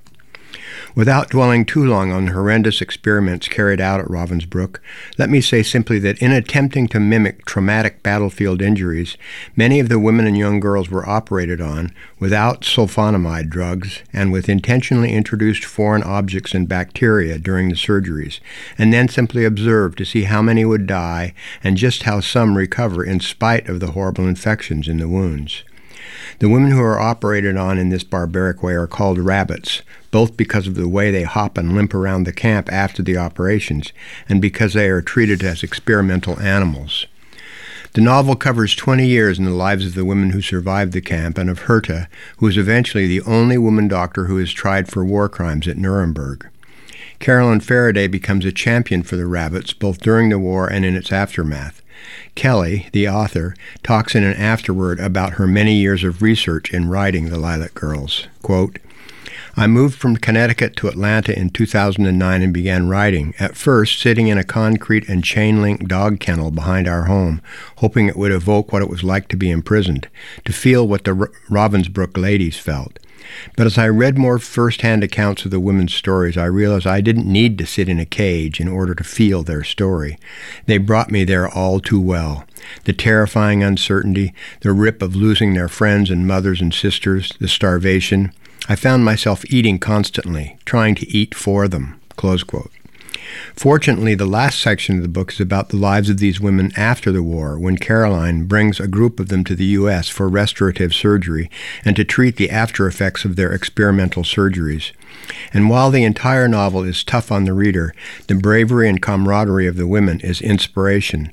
Without dwelling too long on the horrendous experiments carried out at Ravensbrück, let me say simply that in attempting to mimic traumatic battlefield injuries, many of the women and young girls were operated on without sulfonamide drugs and with intentionally introduced foreign objects and bacteria during the surgeries, and then simply observed to see how many would die and just how some recover in spite of the horrible infections in the wounds. The women who are operated on in this barbaric way are called rabbits, both because of the way they hop and limp around the camp after the operations, and because they are treated as experimental animals. The novel covers 20 years in the lives of the women who survived the camp and of Herta, who is eventually the only woman doctor who is tried for war crimes at Nuremberg. Carolyn Faraday becomes a champion for the rabbits both during the war and in its aftermath. Kelly, the author, talks in an afterword about her many years of research in writing The Lilac Girls. Quote, I moved from Connecticut to Atlanta in 2009 and began writing, at first sitting in a concrete and chain-link dog kennel behind our home, hoping it would evoke what it was like to be imprisoned, to feel what the Ravensbrück ladies felt. But as I read more first-hand accounts of the women's stories, I realized I didn't need to sit in a cage in order to feel their story. They brought me there all too well. The terrifying uncertainty, the rip of losing their friends and mothers and sisters, the starvation. I found myself eating constantly, trying to eat for them. Close quote. Fortunately, the last section of the book is about the lives of these women after the war, when Caroline brings a group of them to the U.S. for restorative surgery and to treat the after effects of their experimental surgeries. And while the entire novel is tough on the reader, the bravery and camaraderie of the women is inspirational.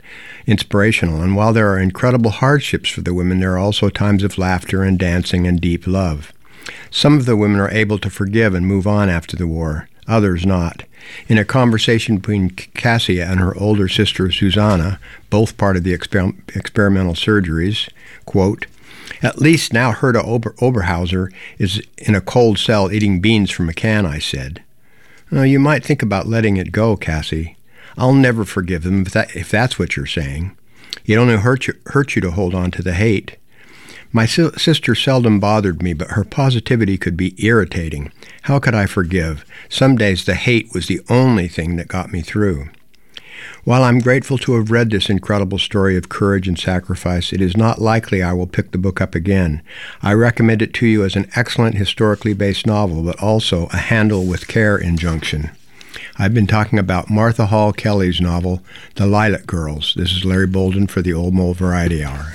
And while there are incredible hardships for the women, there are also times of laughter and dancing and deep love. Some of the women are able to forgive and move on after the war, others not. In a conversation between Kasia and her older sister Zuzana, both part of the experimental surgeries, quote, at least now Herta Oberhauser is in a cold cell eating beans from a can, I said. You might think about letting it go, Cassie. I'll never forgive them if that's what you're saying. It only hurt you to hold on to the hate. My sister seldom bothered me, but her positivity could be irritating. How could I forgive? Some days the hate was the only thing that got me through. While I'm grateful to have read this incredible story of courage and sacrifice, it is not likely I will pick the book up again. I recommend it to you as an excellent historically based novel, but also a handle with care injunction. I've been talking about Martha Hall Kelly's novel, The Lilac Girls. This is Larry Bolden for the Old Mole Variety Hour.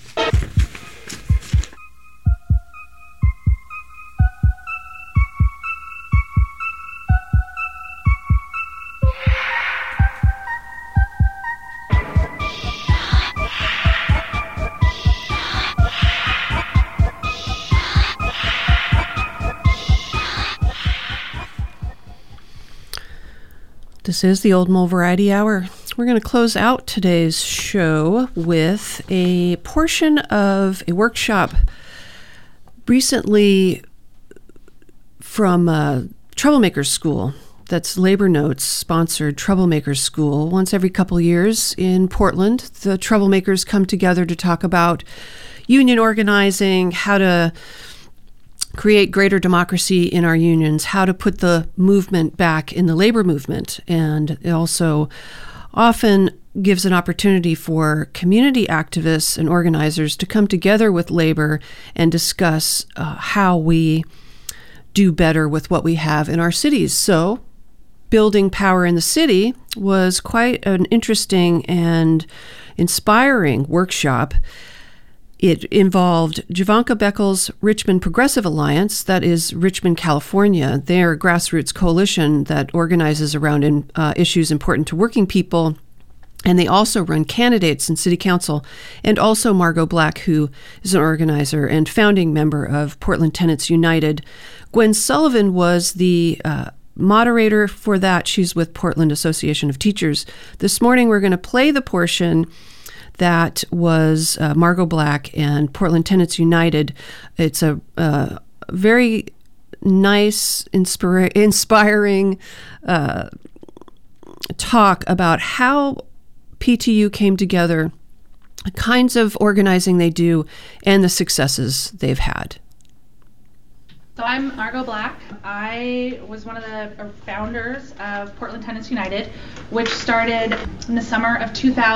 This is the Old Mole Variety Hour. We're going to close out today's show with a portion of a workshop recently from Troublemakers School. that's Labor Notes sponsored Troublemakers School. Once every couple years in Portland, the Troublemakers come together to talk about union organizing, how to create greater democracy in our unions, how to put the movement back in the labor movement. And it also often gives an opportunity for community activists and organizers to come together with labor and discuss how we do better with what we have in our cities. So building power in the city was quite an interesting and inspiring workshop. It involved Javanka Beckel's Richmond Progressive Alliance, that is Richmond, California. They're a grassroots coalition that organizes around issues important to working people. And they also run candidates in city council, and also Margot Black, who is an organizer and founding member of Portland Tenants United. Gwen Sullivan was the moderator for that. She's with Portland Association of Teachers. This morning, we're going to play the portion that was Margot Black and Portland Tenants United. It's a very nice, inspiring talk about how PTU came together, the kinds of organizing they do, and the successes they've had. So I'm Margot Black. I was one of the founders of Portland Tenants United, which started in the summer of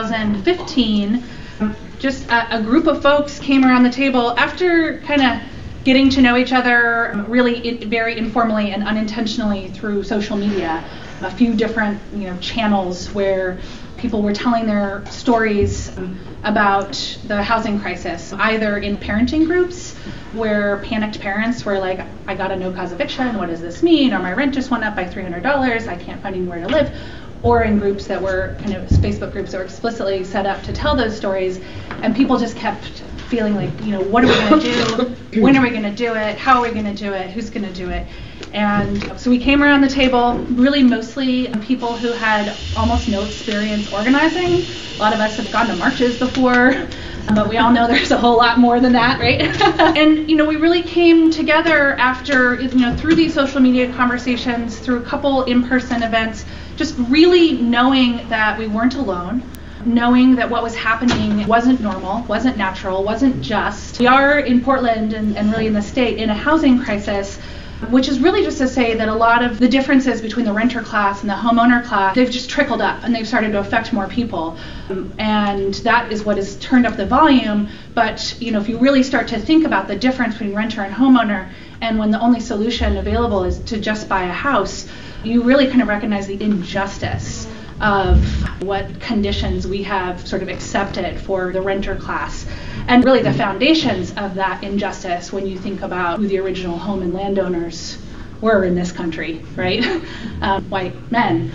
2015. Just a group of folks came around the table after kind of getting to know each other really very informally and unintentionally through social media. A few different channels where people were telling their stories about the housing crisis, either in parenting groups where panicked parents were like, I got a no-cause eviction, what does this mean? Or my rent just went up by $300, I can't find anywhere to live. Or in groups that were kind of Facebook groups that were explicitly set up to tell those stories, and people just kept feeling like, what are we going to do? When are we going to do it? How are we going to do it? Who's going to do it? And so we came around the table, really mostly people who had almost no experience organizing. A lot of us have gone to marches before, but we all know there's a whole lot more than that, right? And, we really came together after, through these social media conversations, through a couple in-person events, just really knowing that we weren't alone, knowing that what was happening wasn't normal, wasn't natural, wasn't just. We are in Portland and really in the state in a housing crisis, which is really just to say that a lot of the differences between the renter class and the homeowner class, they've just trickled up and they've started to affect more people. And that is what has turned up the volume. But, if you really start to think about the difference between renter and homeowner, and when the only solution available is to just buy a house, you really kind of recognize the injustice of what conditions we have sort of accepted for the renter class. And really the foundations of that injustice when you think about who the original home and landowners were in this country, right? White men.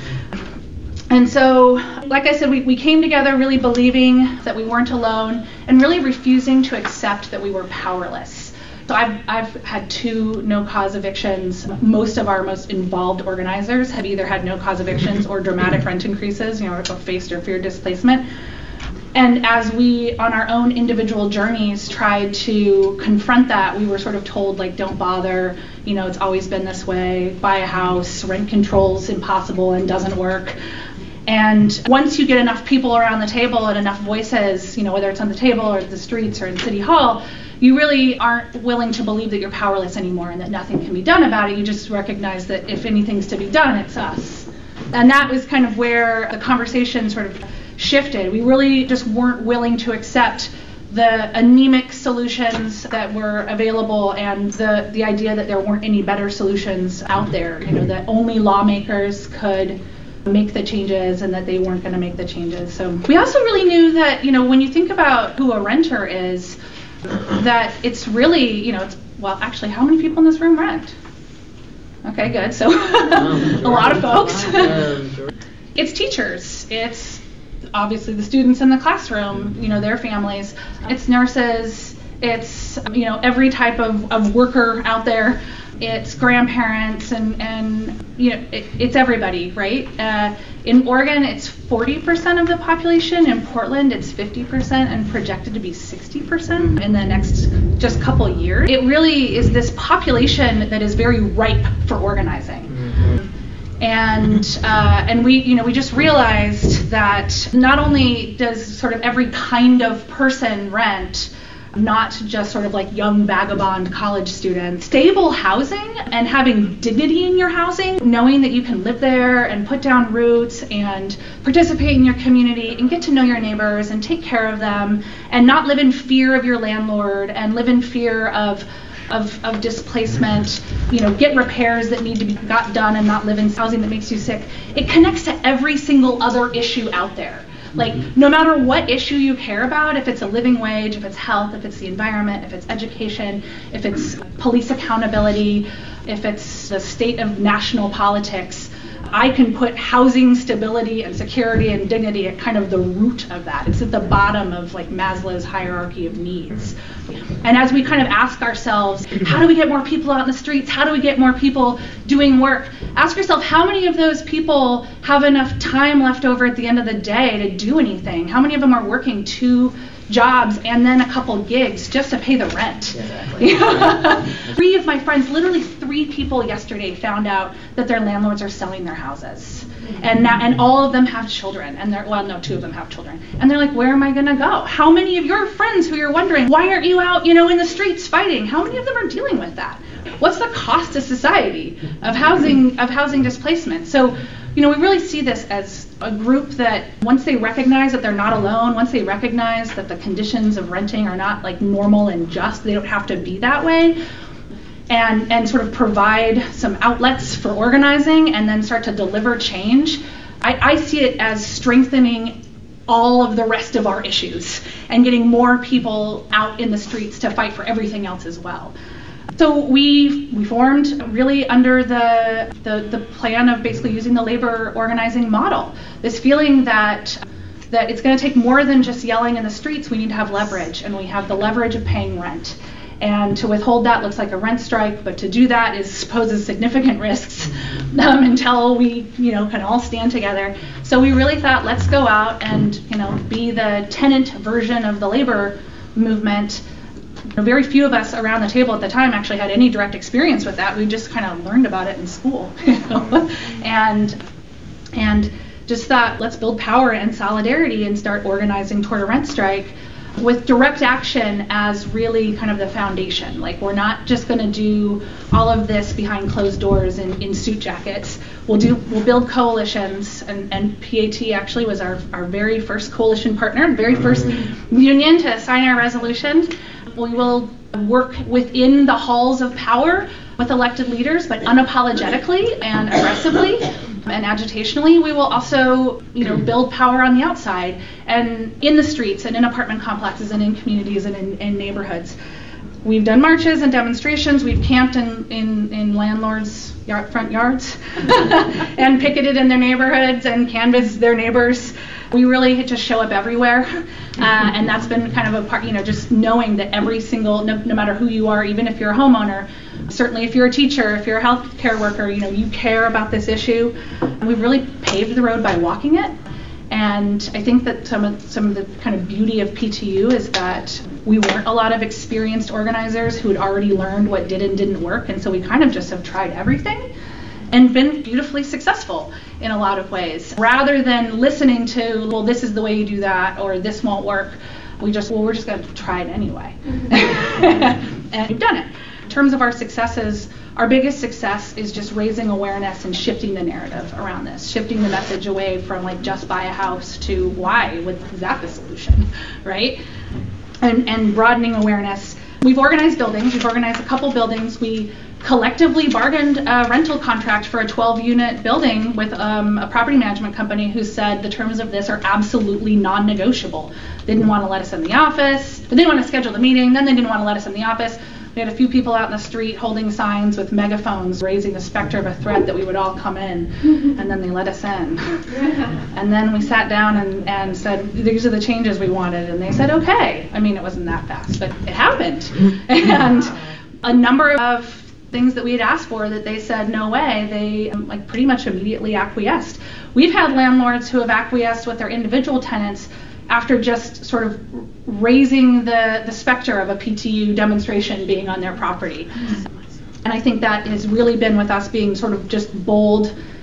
And so, like I said, we came together really believing that we weren't alone and really refusing to accept that we were powerless. So I've had 2 no-cause evictions. Most of our most involved organizers have either had no-cause evictions or dramatic rent increases, or faced or feared displacement. And as we, on our own individual journeys, tried to confront that, we were sort of told, don't bother, it's always been this way, buy a house, rent control's impossible and doesn't work. And once you get enough people around the table and enough voices, whether it's on the table or the streets or in City Hall, you really aren't willing to believe that you're powerless anymore and that nothing can be done about it. You just recognize that if anything's to be done, it's us. And that was kind of where the conversation sort of shifted. We really just weren't willing to accept the anemic solutions that were available and the idea that there weren't any better solutions out there, that only lawmakers could make the changes and that they weren't going to make the changes. So we also really knew that, when you think about who a renter is, that it's really, actually, how many people in this room rent? Okay, good. So a lot of folks. It's teachers. It's obviously the students in the classroom, their families. It's nurses. It's, every type of worker out there. It's grandparents and it's everybody, right? In Oregon, it's 40% of the population. In Portland, it's 50% and projected to be 60% in the next just couple years. It really is this population that is very ripe for organizing. And we just realized that not only does sort of every kind of person rent, not just sort of like young vagabond college students, stable housing and having dignity in your housing, knowing that you can live there and put down roots and participate in your community and get to know your neighbors and take care of them and not live in fear of your landlord and live in fear of displacement, get repairs that need to be got done and not live in housing that makes you sick. It connects to every single other issue out there. Like, no matter what issue you care about, if it's a living wage, if it's health, if it's the environment, if it's education, if it's police accountability, if it's the state of national politics, I can put housing stability and security and dignity at kind of the root of that. It's at the bottom of like Maslow's hierarchy of needs. And as we kind of ask ourselves, how do we get more people out in the streets? How do we get more people doing work? Ask yourself, how many of those people have enough time left over at the end of the day to do anything? How many of them are working 2 jobs and then a couple gigs just to pay the rent? Exactly. 3 of my friends, literally 3 people yesterday found out that their landlords are selling their houses. And all of them have children, and 2 of them have children. And they're like, where am I gonna go? How many of your friends who you're wondering, why aren't you out, in the streets fighting? How many of them are dealing with that? What's the cost to society of housing displacement? So, we really see this as a group that once they recognize that they're not alone, once they recognize that the conditions of renting are not like normal and just, they don't have to be that way, and sort of provide some outlets for organizing and then start to deliver change, I see it as strengthening all of the rest of our issues and getting more people out in the streets to fight for everything else as well. So we formed really under the plan of basically using the labor organizing model. This feeling that it's going to take more than just yelling in the streets. We need to have leverage, and we have the leverage of paying rent. And to withhold that looks like a rent strike, but to do that poses significant risks until we can all stand together. So we really thought, let's go out and be the tenant version of the labor movement. Very few of us around the table at the time actually had any direct experience with that. We just kind of learned about it in school, and just thought, let's build power and solidarity and start organizing toward a rent strike with direct action as really kind of the foundation. Like, we're not just going to do all of this behind closed doors in suit jackets. We'll build coalitions, and PAT actually was our very first coalition partner, very first union to sign our resolution. We will work within the halls of power with elected leaders, but unapologetically and aggressively and agitationally. We will also, build power on the outside and in the streets and in apartment complexes and in communities and in neighborhoods. We've done marches and demonstrations. We've camped in landlords' front yards and picketed in their neighborhoods and canvassed their neighbors. We really just show up everywhere, and that's been kind of a part, just knowing that every single, no matter who you are, even if you're a homeowner, certainly if you're a teacher, if you're a healthcare worker, you care about this issue. And we've really paved the road by walking it. And I think that some of the kind of beauty of PTU is that we weren't a lot of experienced organizers who had already learned what did and didn't work, and so we kind of just have tried everything and been beautifully successful in a lot of ways. Rather than listening to, well, this is the way you do that, or this won't work, we're just going to try it anyway. And we've done it. In terms of our successes, our biggest success is just raising awareness and shifting the narrative around this, shifting the message away from like just buy a house to why, is that the solution, right? And broadening awareness. We've organized buildings. We've organized a couple buildings. We collectively bargained a rental contract for a 12-unit building with a property management company who said the terms of this are absolutely non-negotiable. They didn't want to let us in the office. They didn't want to schedule the meeting. Then they didn't want to let us in the office. We had a few people out in the street holding signs with megaphones, raising the specter of a threat that we would all come in, and then they let us in. And then we sat down and said, these are the changes we wanted, and they said, okay. I mean, it wasn't that fast, but it happened. And a number of things that we had asked for that they said no way, they pretty much immediately acquiesced. We've had landlords who have acquiesced with their individual tenants after just sort of raising the specter of a PTU demonstration being on their property. And I think that has really been with us being sort of just bold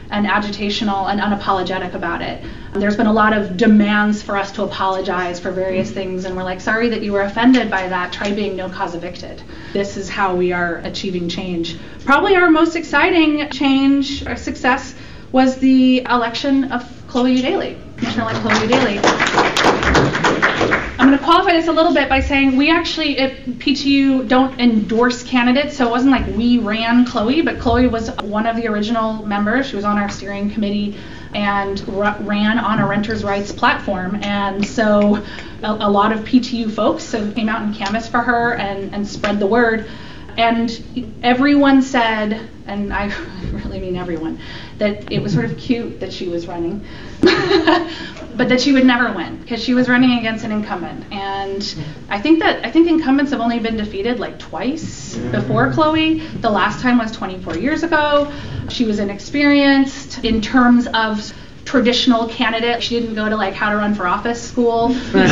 and agitational and unapologetic about it. There's been a lot of demands for us to apologize for various things, and we're like, sorry that you were offended by that. Try being no cause evicted. This is how we are achieving change. Probably our most exciting change or success was the election of Chloe Eudaly, Commissioner-elect Chloe Eudaly. I'm going to qualify this a little bit by saying we actually at PTU don't endorse candidates, so it wasn't like we ran Chloe, but Chloe was one of the original members. She was on our steering committee and ran on a renters' rights platform, and so a lot of PTU folks came out and canvassed for her and spread the word. And everyone said, and I really mean everyone, that it was sort of cute that she was running, but that she would never win because she was running against an incumbent. And I think incumbents have only been defeated like twice before Chloe. The last time was 24 years ago. She was inexperienced in terms of traditional candidate. She didn't go to like how to run for office school.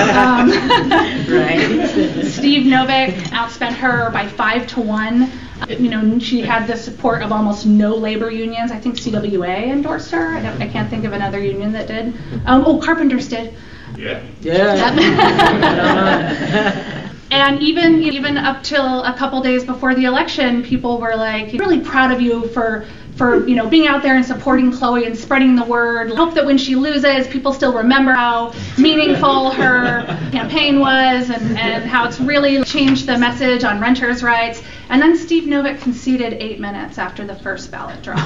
Steve Novick outspent her by 5-1. She had the support of almost no labor unions. I think CWA endorsed her. I can't think of another union that did. Carpenters did. Yeah. And even up till a couple days before the election, people were like, really proud of you for being out there and supporting Chloe and spreading the word. Hope that when she loses, people still remember how meaningful her campaign was and how it's really changed the message on renters' rights. And then Steve Novick conceded 8 minutes after the first ballot drop.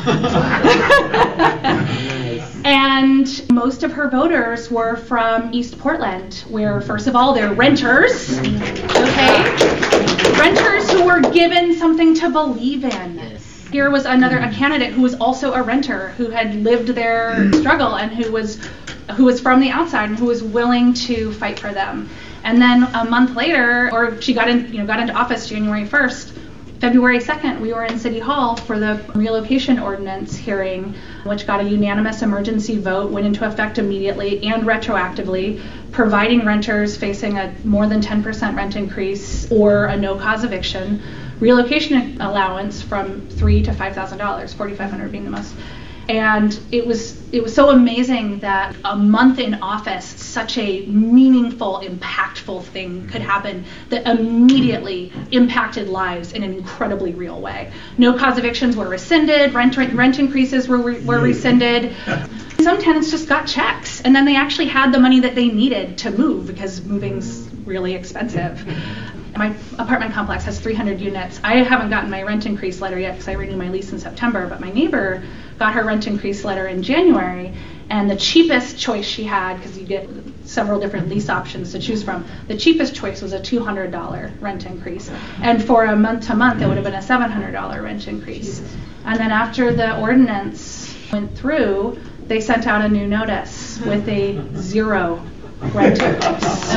And most of her voters were from East Portland, where, first of all, they're renters, okay? Renters who were given something to believe in. Here was a candidate who was also a renter, who had lived their struggle and who was from the outside and who was willing to fight for them. And then a month later, or she got into office January 1st, February 2nd, we were in City Hall for the relocation ordinance hearing, which got a unanimous emergency vote, went into effect immediately and retroactively, providing renters facing a more than 10% rent increase or a no-cause eviction relocation allowance from $3,000 to $5,000, $4,500 being the most. And it was so amazing that a month in office, such a meaningful, impactful thing could happen that immediately impacted lives in an incredibly real way. No-cause evictions were rescinded, rent increases were rescinded. Some tenants just got checks, and then they actually had the money that they needed to move because moving's really expensive. My apartment complex has 300 units. I haven't gotten my rent increase letter yet because I renewed my lease in September, but my neighbor got her rent increase letter in January, and the cheapest choice she had, because you get several different lease options to choose from, the cheapest choice was a $200 rent increase. And for a month-to-month, it would have been a $700 rent increase. And then after the ordinance went through, they sent out a new notice with a 0 rent increase.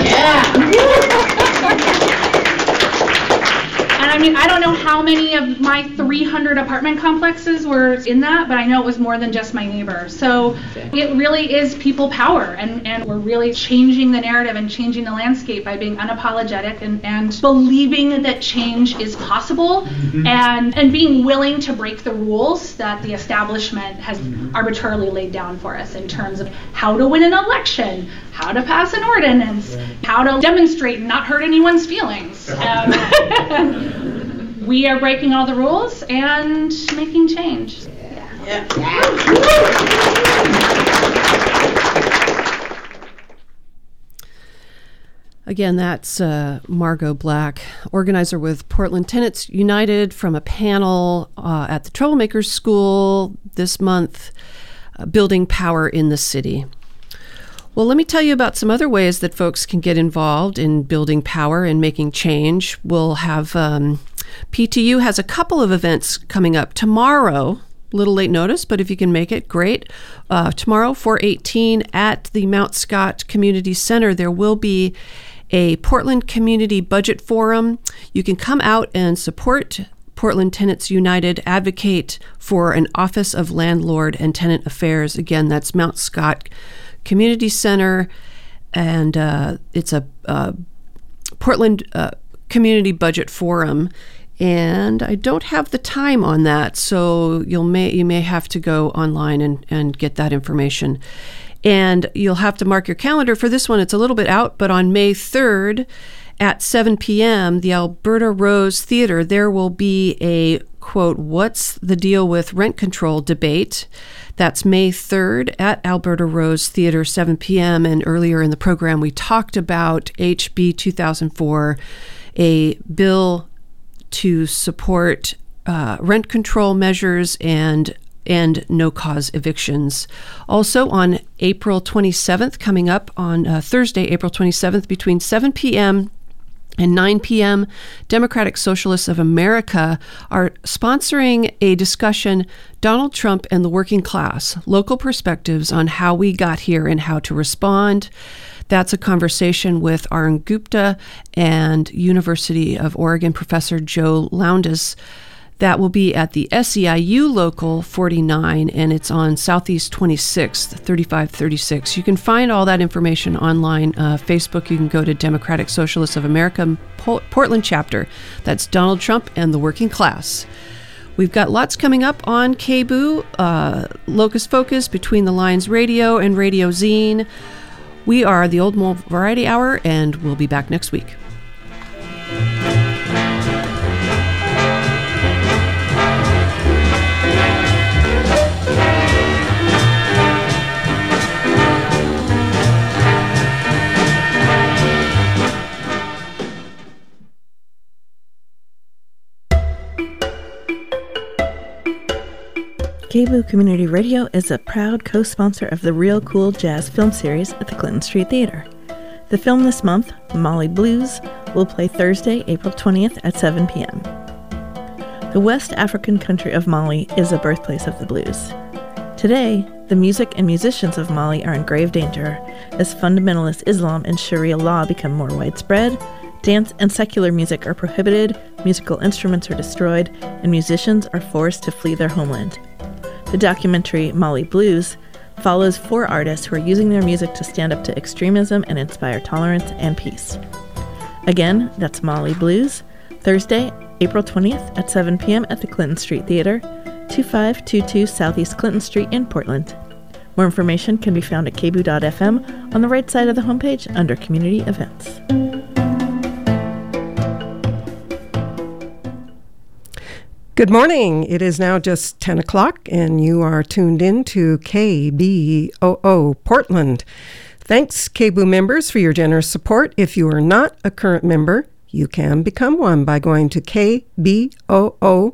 And I mean, I don't know how many of my 300 apartment complexes were in that, but I know it was more than just my neighbor. So it really is people power, and we're really changing the narrative and changing the landscape by being unapologetic and believing that change is possible, and being willing to break the rules that the establishment has arbitrarily laid down for us in terms of how to win an election, how to pass an ordinance, how to demonstrate and not hurt anyone's feelings. We are breaking all the rules and making change. Again, that's Margot Black, organizer with Portland Tenants United, from a panel at the Troublemakers School this month, Building Power in the City. Well, let me tell you about some other ways that folks can get involved in building power and making change. We'll have PTU has a couple of events coming up tomorrow. A little late notice, but if you can make it, great. Tomorrow, 4/18, at the Mount Scott Community Center, there will be a Portland Community Budget Forum. You can come out and support Portland Tenants United, advocate for an Office of Landlord and Tenant Affairs. Again, that's Mount Scott Community Center, and it's a Portland Community Budget Forum. And I don't have the time on that, so you may have to go online and get that information. And you'll have to mark your calendar for this one. It's a little bit out, but on May 3rd at 7 p.m., the Alberta Rose Theatre, there will be a, quote, "What's the deal with rent control?" debate. That's May 3rd at Alberta Rose Theatre, 7 p.m. And earlier in the program, we talked about HB 2004, a bill to support rent control measures and no-cause evictions. Also on April 27th, coming up on Thursday, April 27th, between 7 p.m. and 9 p.m., Democratic Socialists of America are sponsoring a discussion, Donald Trump and the Working Class, Local Perspectives on How We Got Here and How to Respond. That's a conversation with Arun Gupta and University of Oregon professor Joe Lowndes. That will be at the SEIU Local 49, and it's on Southeast 26th, 3536. You can find all that information online. Facebook, you can go to Democratic Socialists of America Portland chapter. That's Donald Trump and the Working Class. We've got lots coming up on KBOO, Locust Focus, Between the Lines Radio, and Radio Zine. We are the Old Mole Variety Hour, and we'll be back next week. KBOO Community Radio is a proud co-sponsor of the Real Cool Jazz film series at the Clinton Street Theater. The film this month, Mali Blues, will play Thursday, April 20th at 7 p.m. The West African country of Mali is a birthplace of the blues. Today, the music and musicians of Mali are in grave danger as fundamentalist Islam and Sharia law become more widespread, dance and secular music are prohibited, musical instruments are destroyed, and musicians are forced to flee their homeland. The documentary Mali Blues follows 4 artists who are using their music to stand up to extremism and inspire tolerance and peace. Again, that's Mali Blues, Thursday, April 20th at 7 p.m. at the Clinton Street Theater, 2522 Southeast Clinton Street in Portland. More information can be found at kboo.fm on the right side of the homepage under Community Events. Good morning. It is now just 10 o'clock, and you are tuned in to KBOO Portland. Thanks, KBOO members, for your generous support. If you are not a current member, you can become one by going to kboo.fm